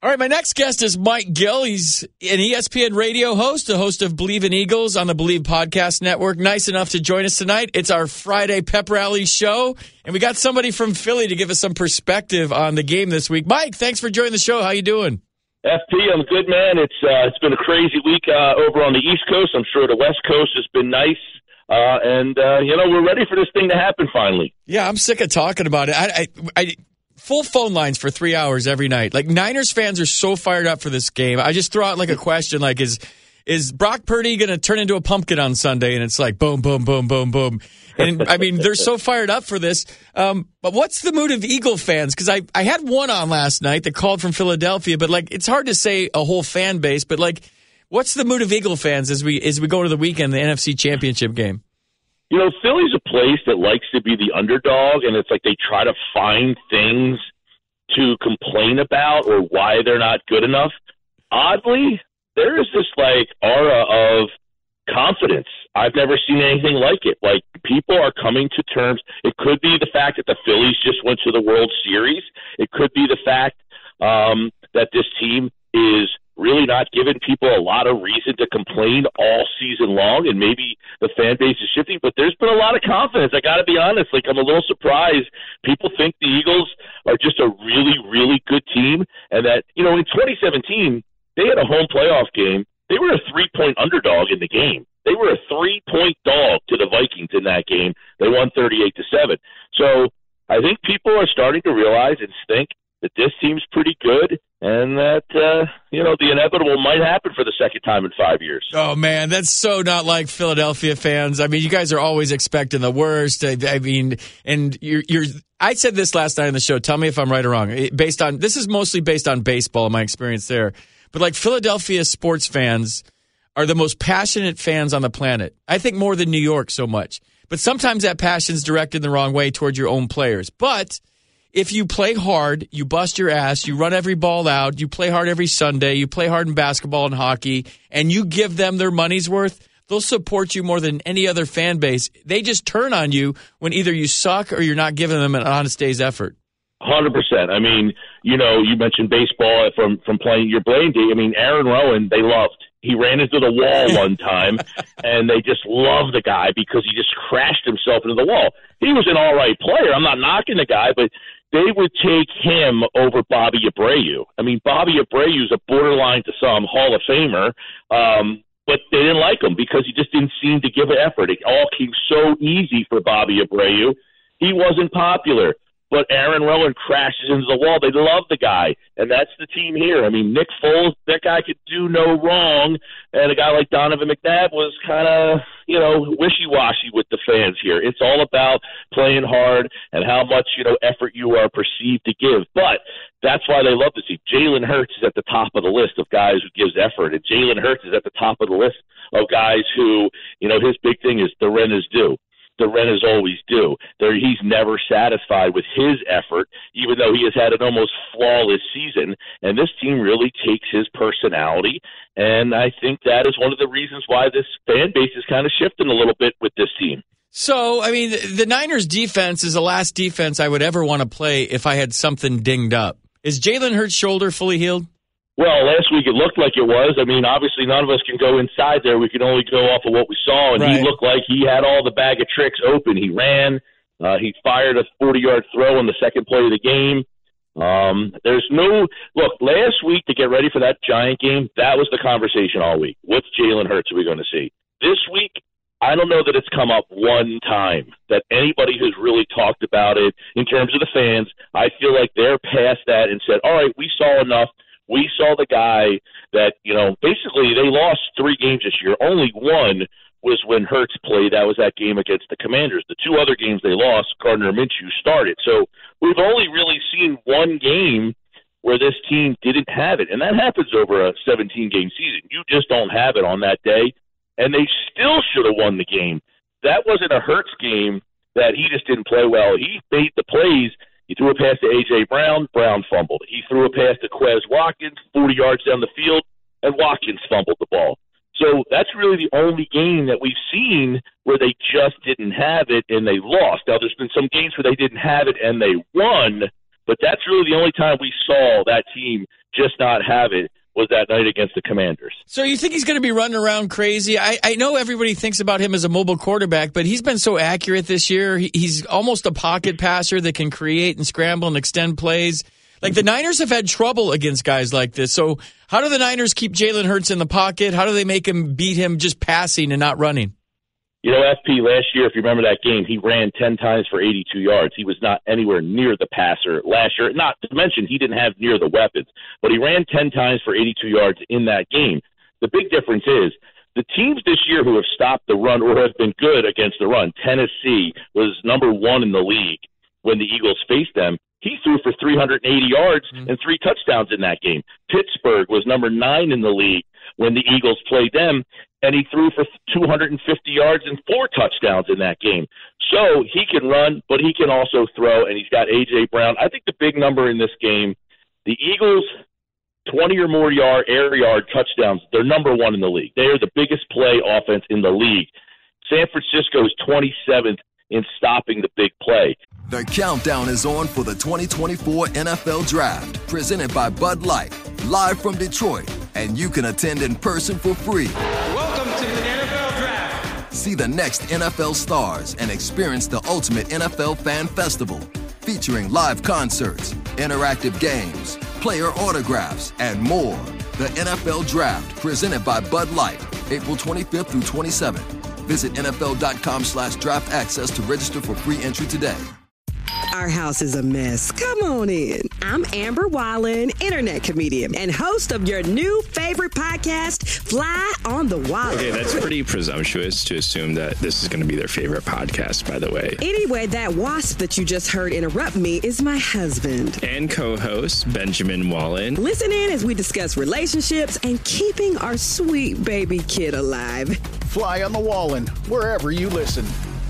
All right, my next guest is Mike Gill. He's an ESPN radio host, the host of Believe in Eagles on the Believe Podcast Network. Nice enough to join us tonight. It's our Friday pep rally show, and we got somebody from Philly to give us some perspective on the game this week. Mike, thanks for joining the show. How you doing? FP, I'm good, man. It's been a crazy week over on the East Coast. I'm sure the West Coast has been nice. And we're ready for this thing to happen finally. Yeah, I'm sick of talking about it. I full phone lines for 3 hours every night. Like, Niners fans are so fired up for this game. I just throw out like a question, like, is Brock Purdy going to turn into a pumpkin on Sunday? And it's like, boom, boom, boom, boom, boom. And, I mean, they're so fired up for this. But what's the mood of Eagle fans? Because I had one on last night that called from Philadelphia, but, like, it's hard to say a whole fan base. But, like, what's the mood of Eagle fans as we go to the weekend, the NFC Championship game? You know, Philly's a place that likes to be the underdog, and it's like they try to find things to complain about or why they're not good enough. Oddly, there is this, like, aura of confidence. I've never seen anything like it. Like, people are coming to terms. It could be the fact that the Phillies just went to the World Series. It could be the fact that this team is really not giving people a lot of reason to complain all season long, and maybe the fan base is shifting, but there's been a lot of confidence. I got to be honest. Like, I'm a little surprised. People think the Eagles are just a really, really good team, and that, in 2017, they had a home playoff game. They were a 3-point underdog in the game. They were a 3-point dog to the Vikings in that game. They won 38-7. So I think people are starting to realize and think that this team's pretty good, and that, the inevitable might happen for the second time in 5 years. Oh, man, that's so not like Philadelphia fans. I mean, you guys are always expecting the worst. I mean, and I said this last night on the show. Tell me if I'm right or wrong. This is mostly based on baseball and my experience there. But, like, Philadelphia sports fans are the most passionate fans on the planet. I think more than New York so much. But sometimes that passion's directed the wrong way towards your own players. But if you play hard, you bust your ass, you run every ball out, you play hard every Sunday, you play hard in basketball and hockey, and you give them their money's worth, they'll support you more than any other fan base. They just turn on you when either you suck or you're not giving them an honest day's effort. 100%. I mean, you mentioned baseball from playing your Blaine day. I mean, Aaron Rowan, they loved. He ran into the wall one time, and they just loved the guy because he just crashed himself into the wall. He was an all right player. I'm not knocking the guy, but they would take him over Bobby Abreu. I mean, Bobby Abreu's a borderline to some Hall of Famer, but they didn't like him because he just didn't seem to give an effort. It all came so easy for Bobby Abreu. He wasn't popular. But Aaron Rowan crashes into the wall. They love the guy, and that's the team here. I mean, Nick Foles, that guy could do no wrong, and a guy like Donovan McNabb was kind of, wishy-washy with the fans here. It's all about playing hard and how much, effort you are perceived to give. But that's why they love to see. Jalen Hurts is at the top of the list of guys who gives effort, and Jalen Hurts is at the top of the list of guys who, his big thing is the rent is due. The rent is always due. He's never satisfied with his effort, even though he has had an almost flawless season. And this team really takes his personality, and I think that is one of the reasons why this fan base is kind of shifting a little bit with this team. So, I mean, the Niners' defense is the last defense I would ever want to play if I had something dinged up. Is Jalen Hurts' shoulder fully healed? Well, last week it looked like it was. I mean, obviously none of us can go inside there. We can only go off of what we saw, and right. He looked like he had all the bag of tricks open. He ran. He fired a 40-yard throw on the second play of the game. Last week to get ready for that Giant game, that was the conversation all week. What's Jalen Hurts are we going to see? This week, I don't know that it's come up one time that anybody has really talked about it in terms of the fans. I feel like they're past that and said, all right, we saw enough. We saw the guy that, basically they lost 3 games this year. Only one was when Hurts played. That was that game against the Commanders. The 2 other games they lost, Gardner Minshew started. So we've only really seen one game where this team didn't have it, and that happens over a 17-game season. You just don't have it on that day, and they still should have won the game. That wasn't a Hurts game that he just didn't play well. He made the plays. He threw a pass to A.J. Brown fumbled. He threw a pass to Quez Watkins, 40 yards down the field, and Watkins fumbled the ball. So that's really the only game that we've seen where they just didn't have it and they lost. Now, there's been some games where they didn't have it and they won, but that's really the only time we saw that team just not have it was that night against the Commanders. So you think he's going to be running around crazy? I know everybody thinks about him as a mobile quarterback, but he's been so accurate this year. He's almost a pocket passer that can create and scramble and extend plays. Like, the Niners have had trouble against guys like this. So how do the Niners keep Jalen Hurts in the pocket? How do they make him beat him just passing and not running? You know, FP, last year, if you remember that game, he ran 10 times for 82 yards. He was not anywhere near the passer last year. Not to mention he didn't have near the weapons. But he ran 10 times for 82 yards in that game. The big difference is the teams this year who have stopped the run or have been good against the run, Tennessee was number 1 in the league when the Eagles faced them. He threw for 380 yards and 3 touchdowns in that game. Pittsburgh was number 9 in the league when the Eagles played them, and he threw for 250 yards and 4 touchdowns in that game. So he can run, but he can also throw, and he's got A.J. Brown. I think the big number in this game, the Eagles, 20 or more air yard touchdowns, they're number 1 in the league. They are the biggest play offense in the league. San Francisco is 27th in stopping the big play. The countdown is on for the 2024 NFL Draft, presented by Bud Light, live from Detroit, and you can attend in person for free. Welcome to the NFL Draft. See the next NFL stars and experience the ultimate NFL fan festival, featuring live concerts, interactive games, player autographs, and more. The NFL Draft, presented by Bud Light, April 25th through 27th. Visit NFL.com/draft access to register for free entry today. Our house is a mess. Come on in. I'm Amber Wallen, internet comedian and host of your new favorite podcast, Fly on the Wall. Okay, that's pretty presumptuous to assume that this is going to be their favorite podcast, by the way. Anyway, that wasp that you just heard interrupt me is my husband. And co-host, Benjamin Wallen. Listen in as we discuss relationships and keeping our sweet baby kid alive. Fly on the Wallen, wherever you listen.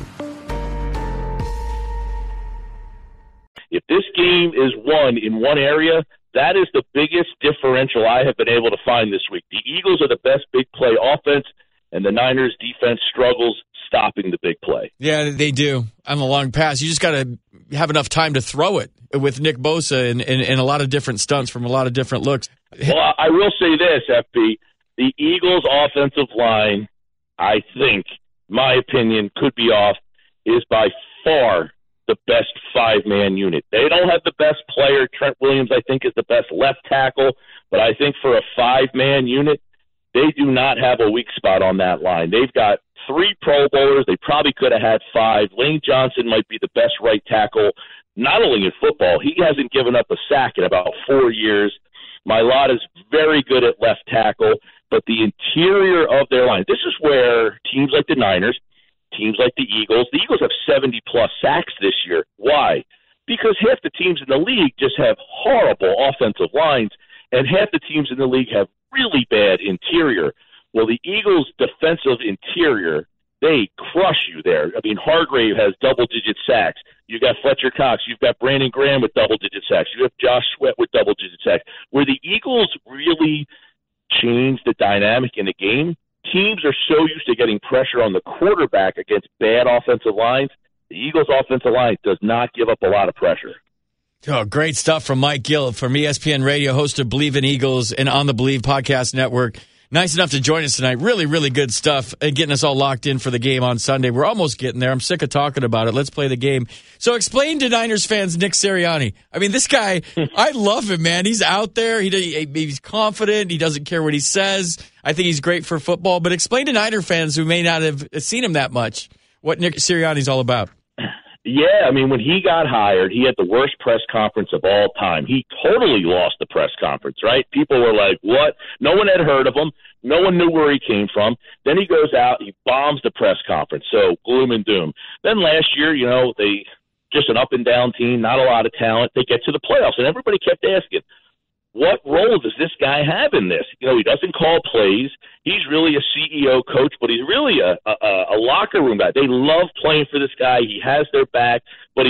If this game is won in one area, that is the biggest differential I have been able to find this week. The Eagles are the best big play offense, and the Niners' defense struggles stopping the big play. Yeah, they do on the long pass. You just got to have enough time to throw it with Nick Bosa and a lot of different stunts from a lot of different looks. Well, I will say this, FP. The Eagles' offensive line, I think, my opinion, could be off, is by far the best 5-man unit. They don't have the best player. Trent Williams, I think, is the best left tackle. But I think for a 5-man unit, they do not have a weak spot on that line. They've got 3 Pro Bowlers. They probably could have had 5. Lane Johnson might be the best right tackle, not only in football. He hasn't given up a sack in about 4 years. Mailata is very good at left tackle. But the interior of their line, this is where teams like the Niners, teams like the Eagles have 70-plus sacks this year. Why? Because half the teams in the league just have horrible offensive lines, and half the teams in the league have really bad interior. Well, the Eagles' defensive interior, they crush you there. I mean, Hargrave has double-digit sacks. You got Fletcher Cox. You've got Brandon Graham with double-digit sacks. You have Josh Sweat with double-digit sacks. Where the Eagles really change the dynamic in the game, teams are so used to getting pressure on the quarterback against bad offensive lines. The Eagles' offensive line does not give up a lot of pressure. Oh, great stuff from Mike Gill from ESPN Radio, host of Believe in Eagles and on the Believe Podcast Network. Nice enough to join us tonight. Really, really good stuff and getting us all locked in for the game on Sunday. We're almost getting there. I'm sick of talking about it. Let's play the game. So explain to Niners fans Nick Sirianni. I mean, this guy, I love him, man. He's out there. He's confident. He doesn't care what he says. I think he's great for football. But explain to Niner fans who may not have seen him that much what Nick Sirianni's all about. Yeah, I mean, when he got hired, he had the worst press conference of all time. He totally lost the press conference, right? People were like, what? No one had heard of him. No one knew where he came from. Then he goes out, he bombs the press conference. So gloom and doom. Then last year, they just an up-and-down team, not a lot of talent. They get to the playoffs, and everybody kept asking, what role does this guy have in this? He doesn't call plays. He's really a CEO coach, but he's really a locker room guy. They love playing for this guy. He has their back, but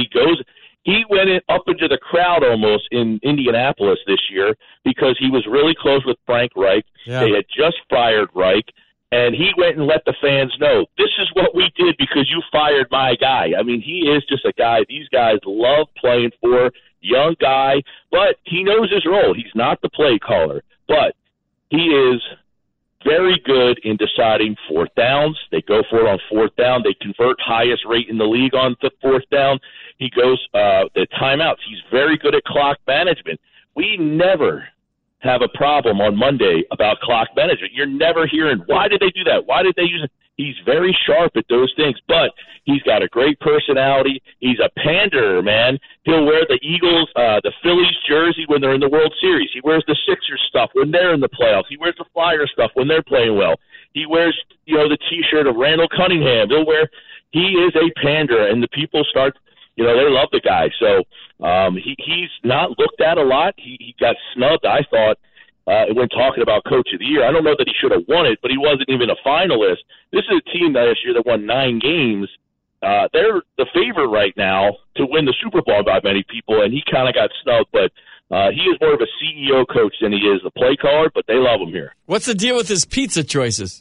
he went up into the crowd almost in Indianapolis this year because he was really close with Frank Reich. Yeah. They had just fired Reich, and he went and let the fans know, this is what we did because you fired my guy. I mean, he is just a guy these guys love playing for. young guy, but he knows his role. He's not the play caller, but he is very good in deciding fourth downs. They go for it on fourth down. They convert highest rate in the league on the fourth down. He goes the timeouts. He's very good at clock management. We never have a problem on Monday about clock management. You're never hearing, why did they do that? Why did they use it? He's very sharp at those things, but he's got a great personality. He's a panderer, man. He'll wear the Eagles, the Phillies jersey when they're in the World Series. He wears the Sixers stuff when they're in the playoffs. He wears the Flyers stuff when they're playing well. He wears, the T-shirt of Randall Cunningham. He is a panderer, and the people start, they love the guy. So he's not looked at a lot. He got snubbed, I thought, when talking about Coach of the Year. I don't know that he should have won it, but he wasn't even a finalist. This is a team last year that won 9 games. They're the favorite right now to win the Super Bowl by many people, and he kind of got snubbed. But he is more of a CEO coach than he is the play caller, but they love him here. What's the deal with his pizza choices?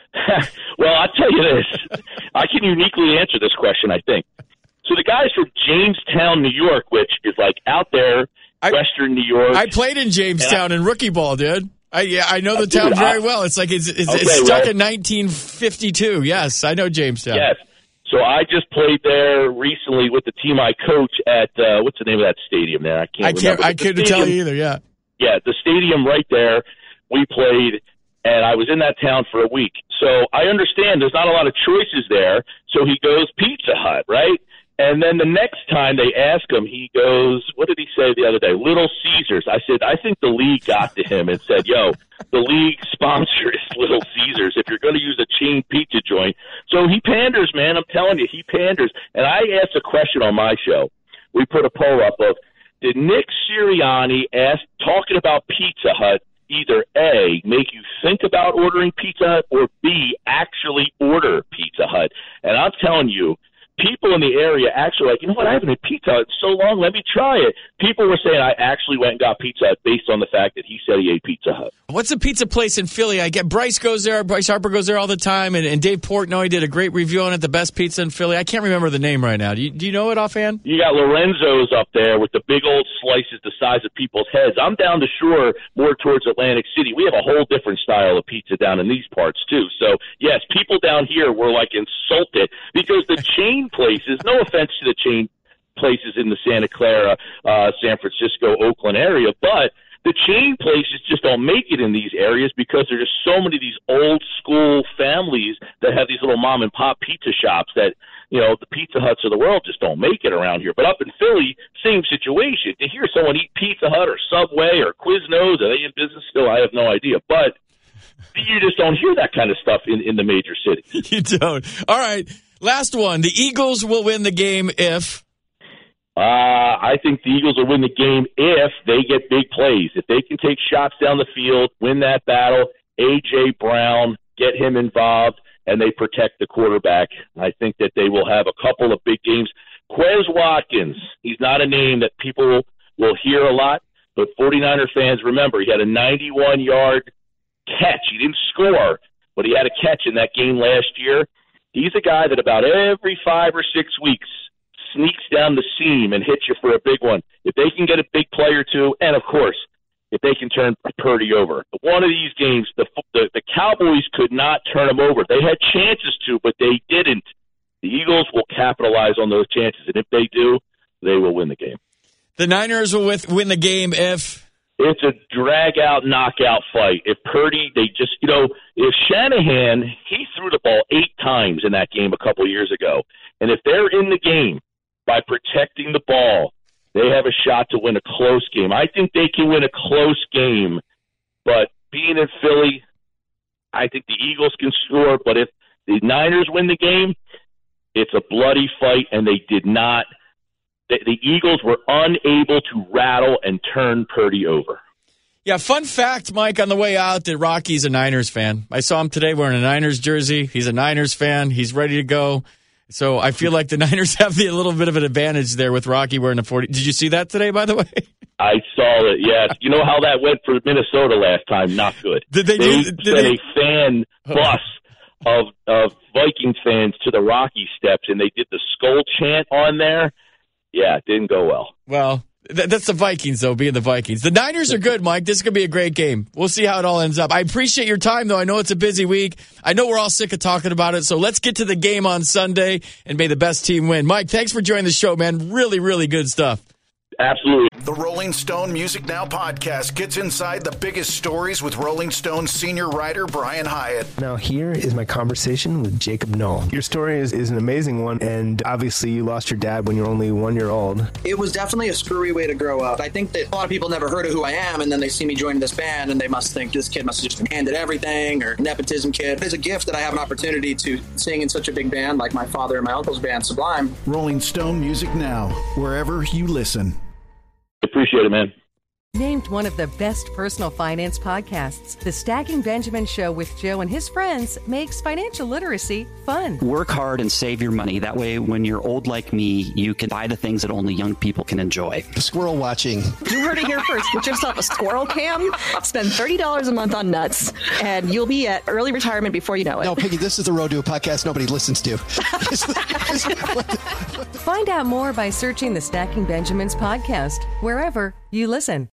Well, I'll tell you this. I can uniquely answer this question, I think. So the guy's from Jamestown, New York, which is like out there, Western New York. I played in Jamestown in rookie ball, dude. I know the town very well. It's like it's stuck in 1952. Yes, I know Jamestown. Yes. So I just played there recently with the team I coach at what's the name of that stadium there? I couldn't tell you either. Yeah. Yeah, the stadium right there. We played, and I was in that town for a week. So I understand there's not a lot of choices there. So he goes Pizza Hut, right? And then the next time they ask him, he goes, what did he say the other day? Little Caesars. I said, I think the league got to him and said, yo, the league sponsor is Little Caesars if you're going to use a chain pizza joint. So he panders, man. I'm telling you, he panders. And I asked a question on my show. We put a poll up of, did Nick Sirianni talking about Pizza Hut either A, make you think about ordering Pizza Hut, or B, actually order Pizza Hut? And I'm telling you, people in the area actually like, you know what, I haven't had Pizza Hut in so long, let me try it. People were saying I actually went and got Pizza Hut based on the fact that he said he ate Pizza Hut. What's a pizza place in Philly? I get Bryce goes there. Bryce Harper goes there all the time, and Dave Portnoy did a great review on it, the best pizza in Philly. I can't remember the name right now. Do you know it offhand? You got Lorenzo's up there with the big old slices the size of people's heads. I'm down the shore more towards Atlantic City. We have a whole different style of pizza down in these parts too. So yes, people down here were like insulted because the chain places, no offense to the chain places in the Santa Clara, San Francisco, Oakland area, but the chain places just don't make it in these areas because there's just so many of these old school families that have these little mom and pop pizza shops that, the Pizza Huts of the world just don't make it around here. But up in Philly, same situation. To hear someone eat Pizza Hut or Subway or Quiznos, are they in business still? I have no idea. But you just don't hear that kind of stuff in the major cities. You don't. All right. Last one. The Eagles will win the game if... I think the Eagles will win the game if they get big plays. If they can take shots down the field, win that battle, A.J. Brown, get him involved, and they protect the quarterback. I think that they will have a couple of big games. Quez Watkins, he's not a name that people will hear a lot, but 49er fans remember he had a 91-yard catch. He didn't score, but he had a catch in that game last year. He's a guy that about every 5 or 6 weeks sneaks down the seam and hits you for a big one. If they can get a big play or two, and of course, if they can turn Purdy over. One of these games, the Cowboys could not turn him over. They had chances to, but they didn't. The Eagles will capitalize on those chances, and if they do, they will win the game. The Niners will win the game if... It's a drag-out, knockout fight. If Purdy, if Shanahan, he threw the ball 8 times in that game a couple years ago, and if they're in the game by protecting the ball, they have a shot to win a close game. I think they can win a close game, but being in Philly, I think the Eagles can score, but if the Niners win the game, it's a bloody fight, and they did not. The Eagles were unable to rattle and turn Purdy over. Yeah, fun fact, Mike, on the way out, that Rocky's a Niners fan. I saw him today wearing a Niners jersey. He's a Niners fan. He's ready to go. So I feel like the Niners have a little bit of an advantage there with Rocky wearing a 40. Did you see that today, by the way? I saw it, yes. You know how that went for Minnesota last time? Not good. Did they sent a fan bus of Vikings fans to the Rocky steps, and they did the skull chant on there. Yeah, it didn't go well. Well, That's the Vikings, though, being the Vikings. The Niners are good, Mike. This is going to be a great game. We'll see how it all ends up. I appreciate your time, though. I know it's a busy week. I know we're all sick of talking about it, so let's get to the game on Sunday, and may the best team win. Mike, thanks for joining the show, man. Really, really good stuff. Absolutely. The Rolling Stone Music Now podcast gets inside the biggest stories with Rolling Stone senior writer Brian Hyatt. Now here is my conversation with Jacob Knoll. Your story is an amazing one, and obviously you lost your dad when you were only 1 year old. It was definitely a screwy way to grow up. I think that a lot of people never heard of who I am, and then they see me joining this band, and they must think this kid must have just been handed everything, or nepotism kid. It's a gift that I have an opportunity to sing in such a big band like my father and my uncle's band, Sublime. Rolling Stone Music Now, wherever you listen. Appreciate it, man. Named one of the best personal finance podcasts, The Stacking Benjamin Show with Joe and his friends makes financial literacy fun. Work hard and save your money. That way, when you're old like me, you can buy the things that only young people can enjoy. Squirrel watching. You heard it here first. Get yourself a squirrel cam, spend $30 a month on nuts, and you'll be at early retirement before you know it. No, Piggy, this is the Road to a podcast nobody listens to. Find out more by searching the Stacking Benjamins podcast, wherever you listen.